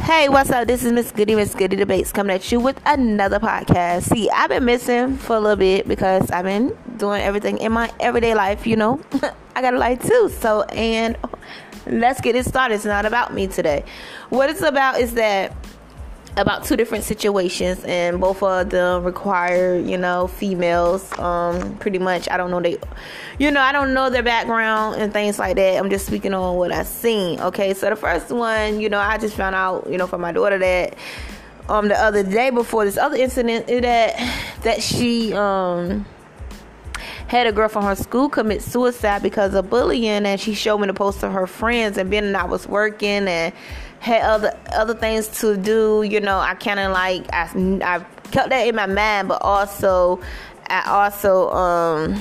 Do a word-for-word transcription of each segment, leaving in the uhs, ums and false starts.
Hey, what's up? This is Miss Goody, Miss Goody Debates, coming at you with another podcast. See, I've been missing for a little bit because I've been doing everything in my everyday life, you know. I got a life too. So, and let's get it started. It's not about me today. What it's about is that about two different situations, and both of them require, you know, females. Um, pretty much, I don't know they, you know, I don't know their background and things like that. I'm just speaking on what I've seen. Okay, so the first one, you know, I just found out, you know, from my daughter that um the other day before this other incident that that she um. had a girl from her school commit suicide because of bullying, and she showed me the post of her friends, and Ben and I was working and had other other things to do. You know, I kind of like I, I kept that in my mind, but also I also um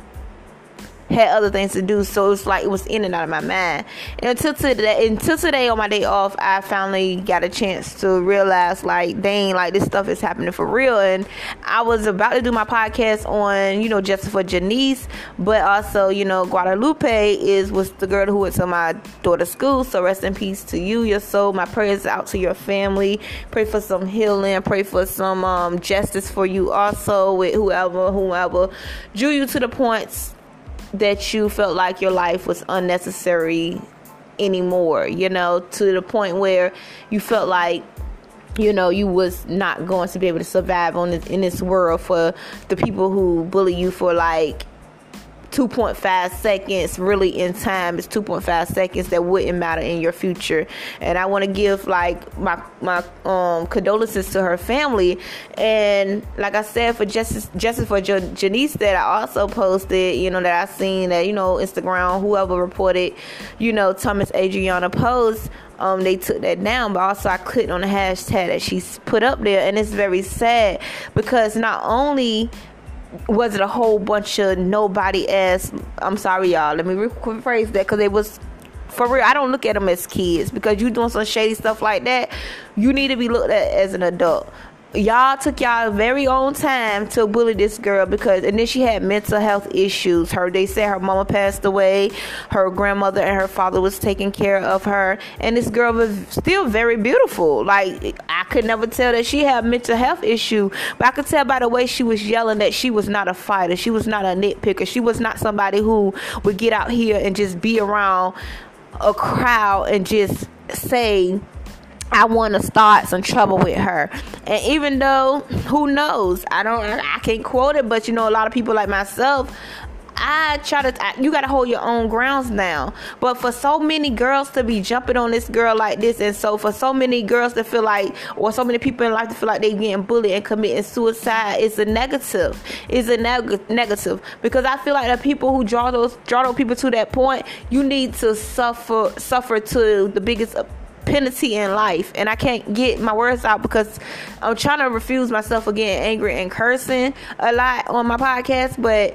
had other things to do, so it was like it was in and out of my mind. And until today, until today on my day off, I finally got a chance to realize, like, dang, like this stuff is happening for real. And I was about to do my podcast on, you know, Justice for Janice, but also, you know, Guadalupe is was the girl who went to my daughter's school. So rest in peace to you, your soul. My prayers out to your family. Pray for some healing. Pray for some um, justice for you also, with whoever, whoever drew you to the points that you felt like your life was unnecessary anymore, you know, to the point where you felt like, you know, you was not going to be able to survive on this, in this world, for the people who bully you for like two point five seconds. Really, in time, it's two point five seconds that wouldn't matter in your future. And I want to give like my my um condolences to her family. And like I said, for justice justice for jo- Janice, that I also posted, you know, that I seen that, you know, Instagram, whoever reported, you know, Thomas Adriana post, um they took that down. But also I clicked on the hashtag that she's put up there, and it's very sad because not only was it a whole bunch of nobody ass, I'm sorry y'all, let me rephrase that, because it was for real. I don't look at them as kids, because you doing some shady stuff like that, you need to be looked at as an adult. Y'all took y'all very own time to bully this girl, because and then she had mental health issues. Her they said her mama passed away, her grandmother and her father was taking care of her, and this girl was still very beautiful. Like, I could never tell that she had mental health issue, but I could tell by the way she was yelling that she was not a fighter, she was not a nitpicker, she was not somebody who would get out here and just be around a crowd and just say, I want to start some trouble with her. And even though, who knows, I don't, I can't quote it, but you know, a lot of people like myself, I try to, I, you got to hold your own grounds now. But for so many girls to be jumping on this girl like this, and so for so many girls to feel like, or so many people in life to feel like they getting bullied and committing suicide, is a negative. Is a neg- negative. Because I feel like the people who draw those, draw those people to that point, you need to suffer, suffer to the biggest penalty in life. And I can't get my words out because I'm trying to refuse myself of getting angry and cursing a lot on my podcast. But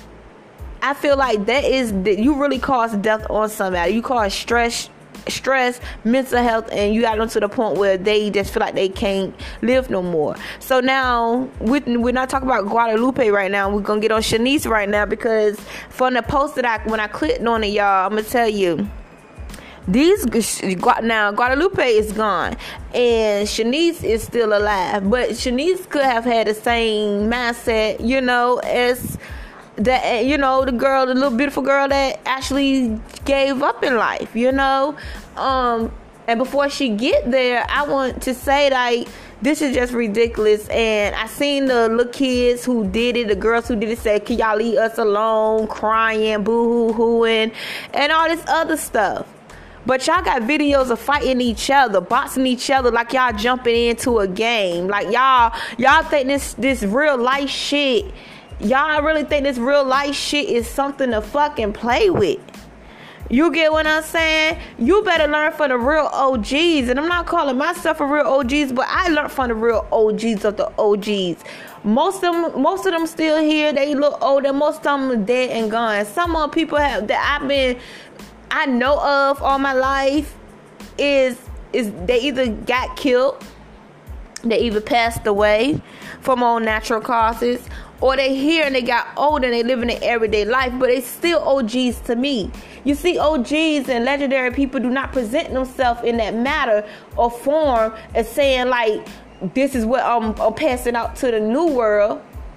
I feel like that is that you really cause death on somebody. You cause stress, stress, mental health, and you got them to the point where they just feel like they can't live no more. So now we're, we're not talking about Guadalupe right now. We're gonna get on Shanice right now, because from the post that I when I clicked on it, y'all, I'm gonna tell you. These now Guadalupe is gone and Shanice is still alive, but Shanice could have had the same mindset, you know, as that, you know, the girl, the little beautiful girl that actually gave up in life, you know. Um, and before she get there, I want to say, like, this is just ridiculous. And I seen the little kids who did it, the girls who did it, say, "Can y'all leave us alone?" Crying, boo hoo hooing, and all this other stuff. But y'all got videos of fighting each other, boxing each other, like y'all jumping into a game. Like y'all, y'all think this this real life shit, y'all really think this real life shit is something to fucking play with. You get what I'm saying? You better learn from the real O Gs. And I'm not calling myself a real O Gs, but I learned from the real O Gs of the O Gs. Most of them, most of them still here. They look older. Most of them are dead and gone. Some of people have that I've been. I know of all my life is is they either got killed, they either passed away from all natural causes, or they here and they got older and they living their everyday life, but they still O Gs to me. You see, O Gs and legendary people do not present themselves in that matter or form as saying like, this is what I'm, I'm passing out to the new world.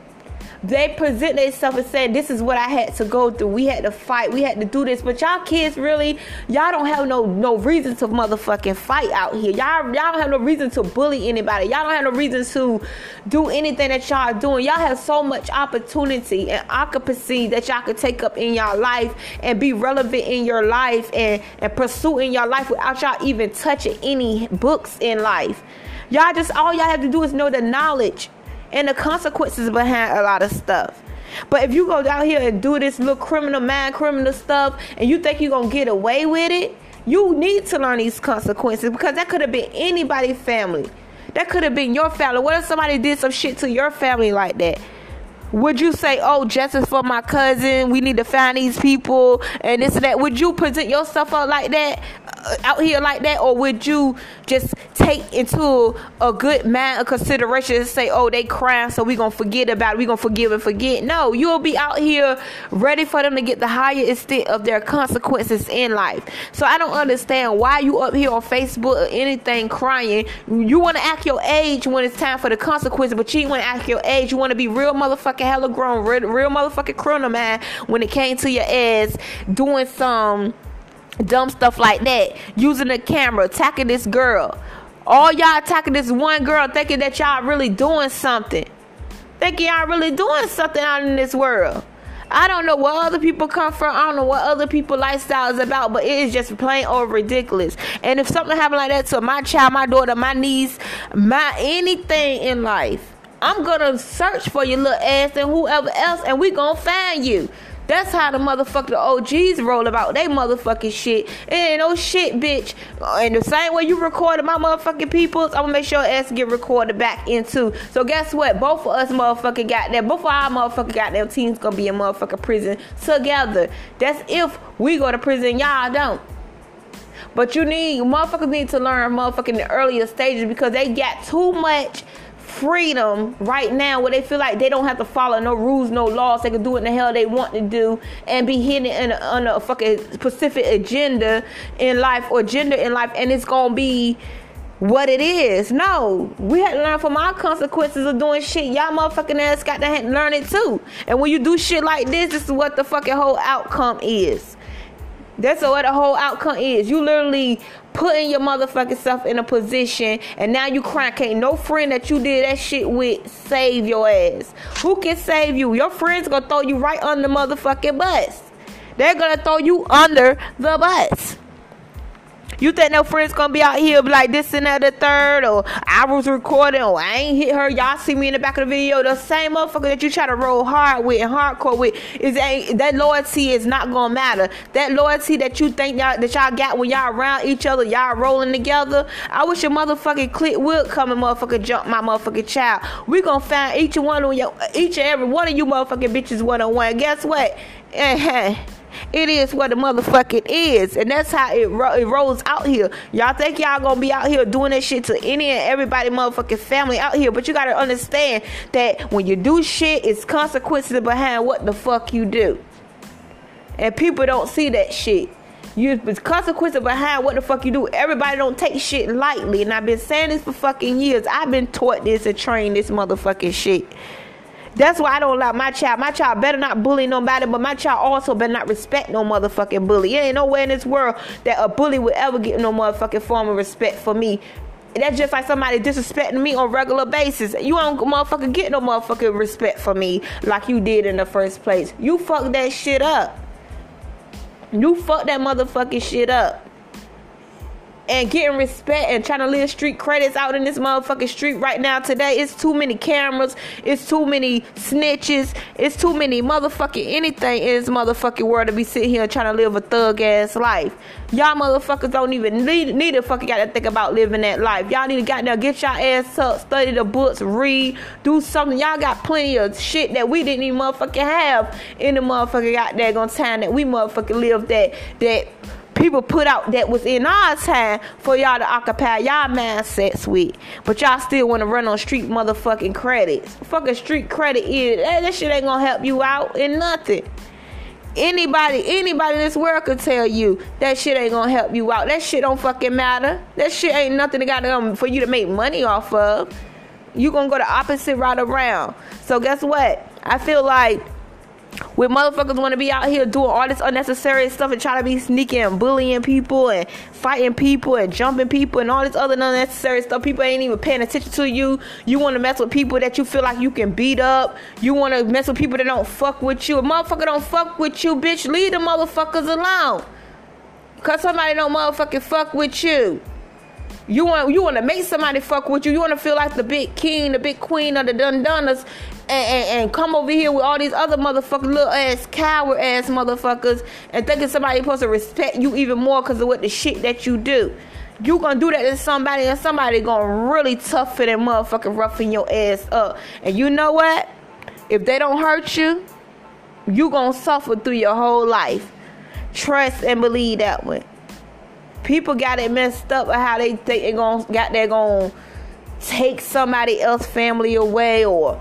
They present themselves and say, this is what I had to go through. We had to fight. We had to do this. But y'all kids really, y'all don't have no no reason to motherfucking fight out here. Y'all, y'all don't have no reason to bully anybody. Y'all don't have no reason to do anything that y'all doing. Y'all have so much opportunity and occupancy that y'all could take up in y'all life and be relevant in your life and, and pursue in your life without y'all even touching any books in life. Y'all just, all y'all have to do is know the knowledge and the consequences behind a lot of stuff. But if you go down here and do this little criminal, mad criminal stuff, and you think you're going to get away with it, you need to learn these consequences, because that could have been anybody's family. That could have been your family. What if somebody did some shit to your family like that? Would you say, oh, justice for my cousin, we need to find these people and this and that? Would you present yourself out like that, uh, out here like that? Or would you just take into a good man of consideration and say, oh, they crying, so we going to forget about it, we going to forgive and forget? No, you'll be out here ready for them to get the higher extent of their consequences in life. So I don't understand why you up here on Facebook or anything crying. You want to act your age when it's time for the consequences, but you ain't want to act your age. You want to be real motherfucking hella grown, real, real motherfucking criminal, man, when it came to your ass doing some dumb stuff like that, using the camera, attacking this girl. All y'all attacking this one girl, thinking that y'all really doing something. Thinking y'all really doing something out in this world. I don't know where other people come from. I don't know what other people's lifestyle is about, but it is just plain old ridiculous. And if something happened like that to my child, my daughter, my niece, my anything in life, I'm gonna search for your little ass and whoever else, and we gonna find you. That's how the motherfucking O Gs roll about they motherfucking shit. It ain't no shit, bitch. And the same way you recorded my motherfucking peoples, I'm gonna make sure your ass get recorded back into. So guess what? Both of us motherfucking goddamn, both of our motherfucking goddamn teams gonna be in motherfucking prison together. That's if we go to prison, y'all don't. But you need, motherfuckers need to learn motherfucking in the earlier stages, because they got too much freedom right now where they feel like they don't have to follow no rules, no laws. They can do what the hell they want to do and be hidden in a, on a fucking specific agenda in life or gender in life, and it's gonna be what it is. No, we had to learn from our consequences of doing shit. Y'all motherfucking ass got to learn it too. And when you do shit like this, this is what the fucking whole outcome is. That's what the whole outcome is. You literally putting your motherfucking self in a position, and now you crying. Can't no friend that you did that shit with save your ass. Who can save you? Your friends gonna throw you right under the motherfucking bus. They're gonna throw you under the bus. You think no friends gonna be out here be like this and that, the third, or I was recording, or I ain't hit her, y'all see me in the back of the video? The same motherfucker that you try to roll hard with and hardcore with, is that, that loyalty is not gonna matter. That loyalty that you think y'all, that y'all got when y'all around each other, y'all rolling together. I wish your motherfucking clique would come and motherfucking jump my motherfucking child. We gonna find each one of your, each and every one of you motherfucking bitches one on one. Guess what? It is what the motherfucking is, and that's how it, ro- it rolls out here. Y'all think y'all gonna be out here doing that shit to any and everybody motherfucking family out here, but you gotta understand that when you do shit, it's consequences behind what the fuck you do, and people don't see that shit. You, it's consequences behind what the fuck you do. Everybody don't take shit lightly, and I've been saying this for fucking years. I've been taught this and trained this motherfucking shit. That's why I don't allow my child. My child better not bully nobody, but my child also better not respect no motherfucking bully. It ain't nowhere in this world that a bully would ever get no motherfucking form of respect for me. That's just like somebody disrespecting me on a regular basis. You don't motherfucking get no motherfucking respect for me like you did in the first place. You fucked that shit up. You fucked that motherfucking shit up. And getting respect and trying to live street credits out in this motherfucking street right now today. It's too many cameras. It's too many snitches. It's too many motherfucking anything in this motherfucking world to be sitting here trying to live a thug ass life. Y'all motherfuckers don't even need, need to fucking got to think about living that life. Y'all need to goddamn get y'all ass up, study the books, read, do something. Y'all got plenty of shit that we didn't even motherfucking have in the motherfucking goddamn time that we motherfucking live that that people put out that was in our time for y'all to occupy y'all mindsets with. But y'all still want to run on street motherfucking credits. Fucking street credit is, that, that shit ain't gonna help you out in nothing. Anybody, anybody in this world could tell you that shit ain't gonna help you out. That shit don't fucking matter. That shit ain't nothing that got um, for you to make money off of. You gonna go the opposite route around. So guess what? I feel like when motherfuckers want to be out here doing all this unnecessary stuff and try to be sneaky and bullying people and fighting people and jumping people and all this other unnecessary stuff, people ain't even paying attention to you. You want to mess with people that you feel like you can beat up. You want to mess with people that don't fuck with you. A motherfucker don't fuck with you, bitch, leave the motherfuckers alone. Because somebody don't motherfucking fuck with you. You want you want to make somebody fuck with you. You want to feel like the big king, the big queen of the dun-dunners, and, and, and come over here with all these other motherfuckers, little ass, coward ass motherfuckers, and thinking somebody supposed to respect you even more because of what the shit that you do. You gonna do that to somebody, and somebody gonna really tough it and motherfucking roughing your ass up. And you know what? If they don't hurt you, you gonna suffer through your whole life. Trust and believe that one. People got it messed up at how they think they gonna got they gonna take somebody else's family away or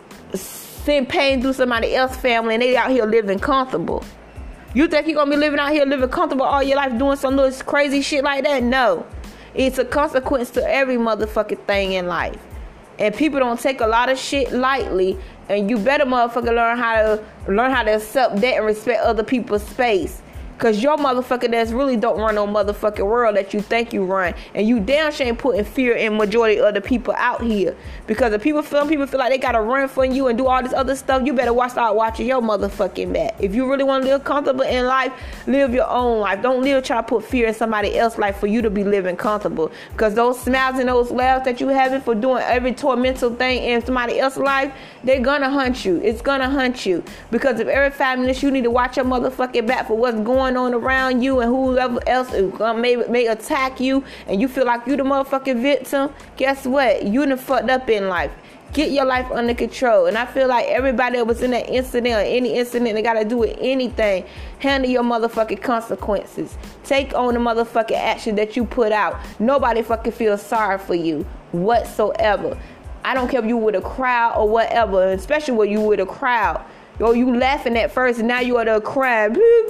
send pain through somebody else's family, and they out here living comfortable. You think you gonna be living out here living comfortable all your life doing some little crazy shit like that? No. It's a consequence to every motherfucking thing in life. And people don't take a lot of shit lightly, and you better motherfucker learn how to learn how to accept that and respect other people's space. Cause your motherfucker that's really don't run no motherfucking world that you think you run. And you damn sure ain't putting fear in majority of the people out here. Because if people feel people feel like they gotta run from you and do all this other stuff, you better watch start watching your motherfucking back. If you really want to live comfortable in life, live your own life. Don't live try to put fear in somebody else's life for you to be living comfortable. Because those smiles and those laughs that you having for doing every tormental thing in somebody else's life, they're gonna hunt you. It's gonna hunt you. Because if every five minutes you need to watch your motherfucking back for what's going on around you and whoever else may, may attack you, and you feel like you the motherfucking victim, guess what? You done fucked up in life. Get your life under control. And I feel like everybody that was in that incident or any incident that got to do with anything, handle your motherfucking consequences. Take on the motherfucking action that you put out. Nobody fucking feels sorry for you whatsoever. I don't care if you with a crowd or whatever, especially when you with a crowd. Yo, you laughing at first, and now you are the crying.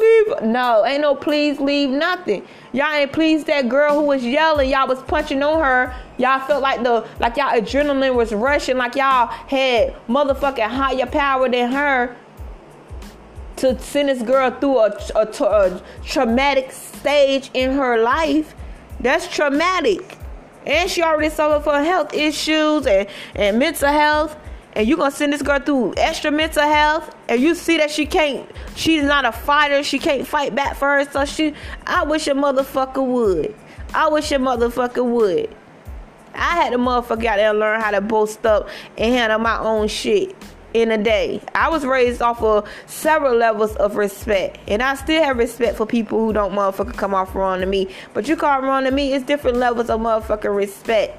No, ain't no please leave nothing. Y'all ain't pleased that girl who was yelling. Y'all was punching on her. Y'all felt like the like y'all adrenaline was rushing, like y'all had motherfucking higher power than her to send this girl through a, a, a traumatic stage in her life. That's traumatic. And she already suffered from health issues and, and mental health. And you gonna send this girl through extra mental health, and you see that she can't, she's not a fighter, she can't fight back for her, so she, I wish a motherfucker would. I wish a motherfucker would. I had to motherfucker out there and learn how to boast up and handle my own shit in a day. I was raised off of several levels of respect, and I still have respect for people who don't motherfucker come off wrong to me. But you come wrong to me, it's different levels of motherfucking respect.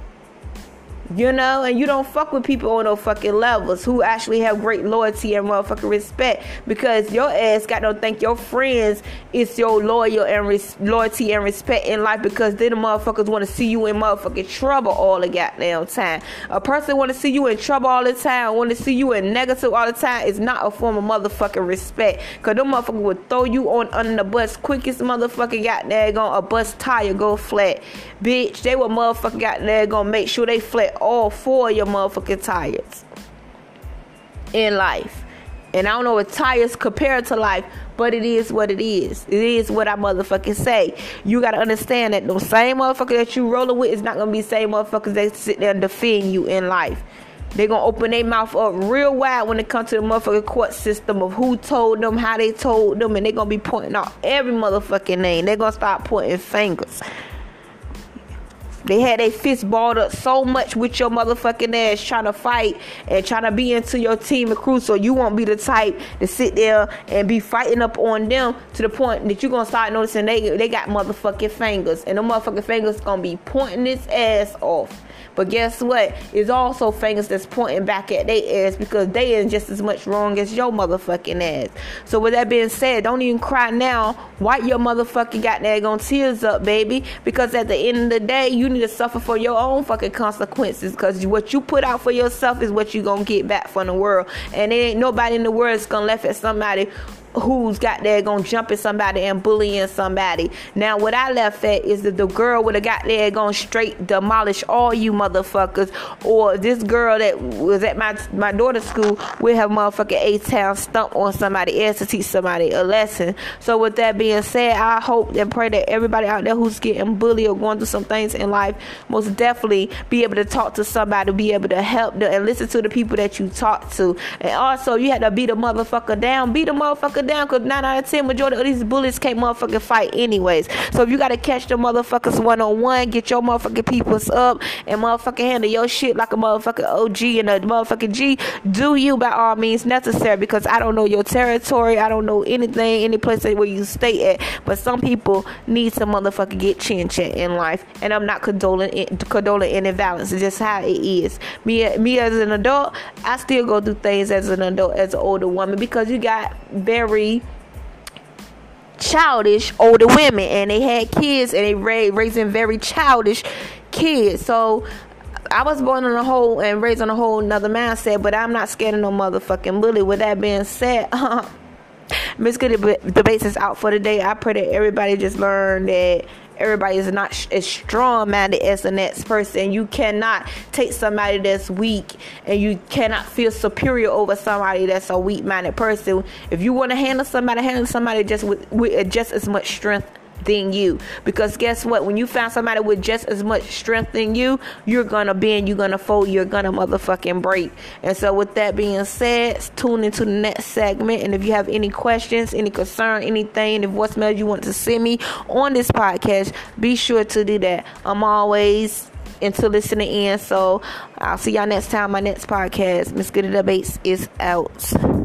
You know, and you don't fuck with people on no fucking levels who actually have great loyalty and motherfucking respect, because your ass got to think your friends is your loyal and res- loyalty and respect in life, because then the motherfuckers want to see you in motherfucking trouble all the goddamn time. A person want to see you in trouble all the time, want to see you in negative all the time, is not a form of motherfucking respect, because them motherfuckers would throw you on under the bus quickest motherfucking goddamn gonna a bus tire go flat. Bitch, they would motherfucking goddamn gonna make sure they flat all four of your motherfucking tires in life. And I don't know what tires compare to life, but it is what it is. It is what I motherfucking say. You gotta understand that the same motherfucker that you rolling with is not gonna be the same motherfuckers that sit there and defend you in life. They're gonna open their mouth up real wide when it comes to the motherfucking court system of who told them, how they told them, and they're gonna be pointing out every motherfucking name. They're gonna start pointing fingers. They had their fist balled up so much with your motherfucking ass trying to fight and trying to be into your team and crew, so you won't be the type to sit there and be fighting up on them to the point that you're going to start noticing they they got motherfucking fingers. And the motherfucking fingers going to be pointing this ass off. But guess what? It's also fingers that's pointing back at their ass because they is just as much wrong as your motherfucking ass. So with that being said, don't even cry now. Wipe your motherfucking goddamn tears up, baby. Because at the end of the day, you need to suffer for your own fucking consequences. Because what you put out for yourself is what you gonna get back from the world. And there ain't nobody in the world that's gonna laugh at somebody who's got there gonna jump at somebody and bullying somebody. Now what I left at is that the girl would have got there gonna straight demolish all you motherfuckers, or this girl that was at my my daughter's school will have motherfucking A-Town stump on somebody else to teach somebody a lesson. So with that being said, I hope and pray that everybody out there who's getting bullied or going through some things in life most definitely be able to talk to somebody, be able to help them and listen to the people that you talk to. And also you had to beat a motherfucker down, beat a motherfucker down, because nine out of ten majority of these bullies can't motherfucking fight anyways. So if you gotta catch the motherfuckers one-on-one, get your motherfucking peoples up and motherfucking handle your shit like a motherfucking O G and a motherfucking G, do you by all means necessary, because I don't know your territory, I don't know anything, any place where you stay at, but some people need to motherfucking get chin checked in life, and I'm not condoling condoling any violence. It's just how it is. Me, me as an adult, I still go through things as an adult, as an older woman, because you got very childish older women and they had kids and they ra- raising very childish kids. So I was born on a whole and raised on a whole another mindset, but I'm not scared of no motherfucking bully. With that being said, Miss Goody Debates is out for the day. I pray that everybody just learn that everybody is not sh- as strong-minded as the next person. You cannot take somebody that's weak, and you cannot feel superior over somebody that's a weak-minded person. If you want to handle somebody, handle somebody just with, with just as much strength than you, because guess what, when you find somebody with just as much strength than you, you're gonna bend, you're gonna fold, you're gonna motherfucking break. And so with that being said, tune into the next segment, and if you have any questions, any concern, anything, if voicemail you want to send me on this podcast, be sure to do that. I'm always into listening in, so I'll see y'all next time. My next podcast, Miss Goody Debates, is out.